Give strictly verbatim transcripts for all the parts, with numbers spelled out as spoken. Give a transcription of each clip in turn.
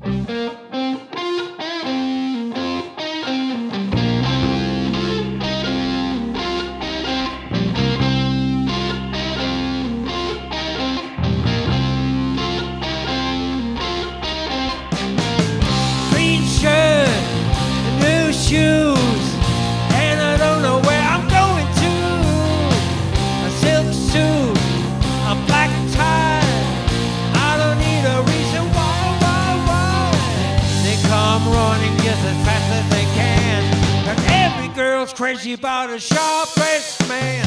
Green shirt, new shoes, and I don't know where I'm going to. A silk suit, a black tie, I don't need a reason why, why, why. They come running just as fast as they can, and every girl's crazy about a sharp-dressed man.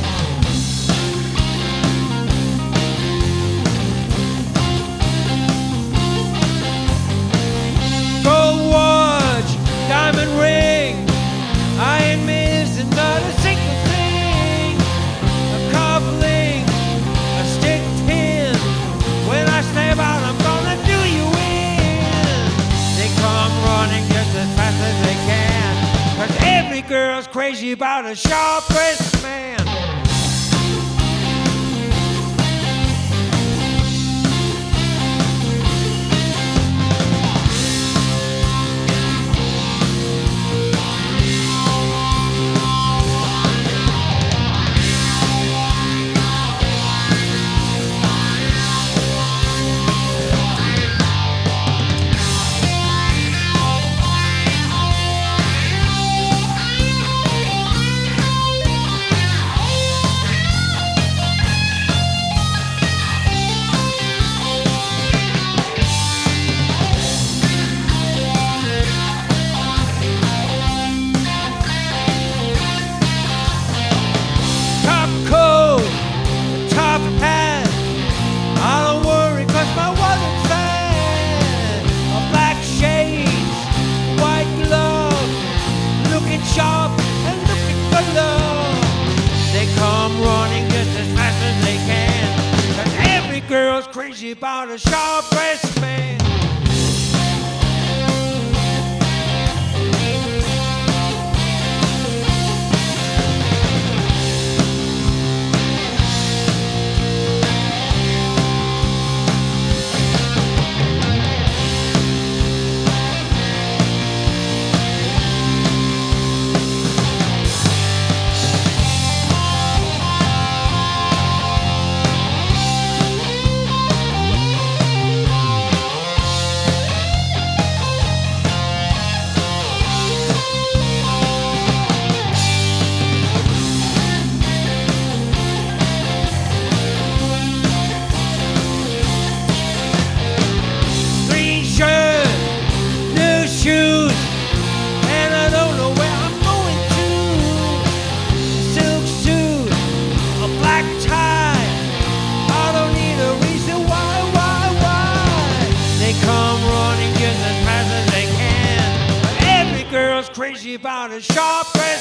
Gold watch, diamond ring, I ain't missing not a single thing. A cufflink, a stick pin, when I step out I'm gonna do you in. They come running just as fast as they can, 'cause every girl's crazy about a sharp-dressed man. Sharp and looking for love. They come running just as fast as they can, 'cause every girl's crazy about a sharp-dressed man. Shoes, and I don't know where I'm going to. Silk suit, a black tie, I don't need a reason why, why, why. They come running just as fast as they can, but every girl's crazy about a sharp dress.